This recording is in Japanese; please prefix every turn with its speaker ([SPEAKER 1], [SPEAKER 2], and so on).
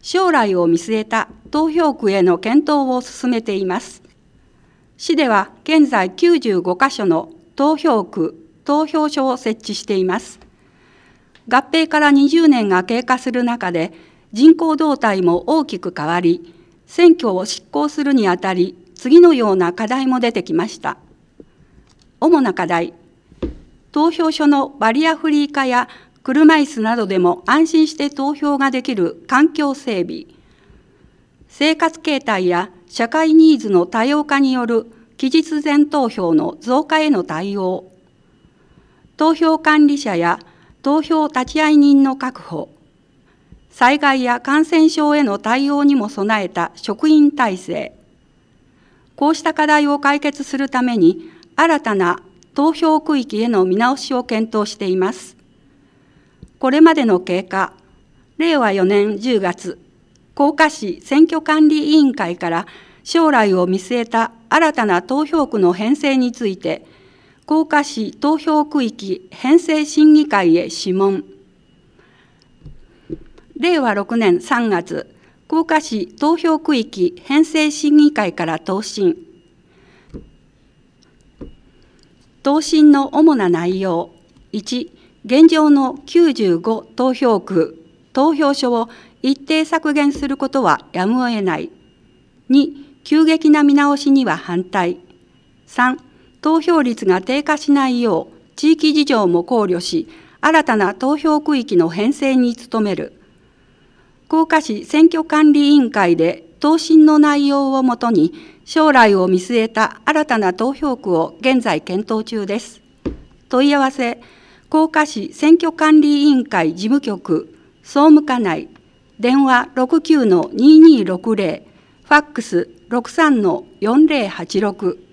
[SPEAKER 1] 将来を見据えた投票区への検討を進めています。市では現在95カ所の投票区、投票所を設置しています。合併から20年が経過する中で、人口動態も大きく変わり、選挙を執行するにあたり、次のような課題も出てきました。主な課題、投票所のバリアフリー化や車椅子などでも安心して投票ができる環境整備、生活形態や社会ニーズの多様化による期日前投票の増加への対応、投票管理者や投票立会人の確保、災害や感染症への対応にも備えた職員体制、こうした課題を解決するために、新たな投票区域への見直しを検討しています。これまでの経過、令和4年10月、甲賀市選挙管理委員会から将来を見据えた新たな投票区の編成について、甲賀市投票区域編成審議会へ諮問。令和6年3月、甲賀市投票区域編成審議会から答申。答申の主な内容。1、現状の95投票区、投票所を一定削減することはやむを得ない。2、急激な見直しには反対。3、投票率が低下しないよう、地域事情も考慮し、新たな投票区域の編成に努める。甲賀市選挙管理委員会で答申の内容をもとに、将来を見据えた新たな投票区を現在検討中です。問い合わせ、甲賀市選挙管理委員会事務局、総務課内、電話 69-2260、ファックス 63-4086。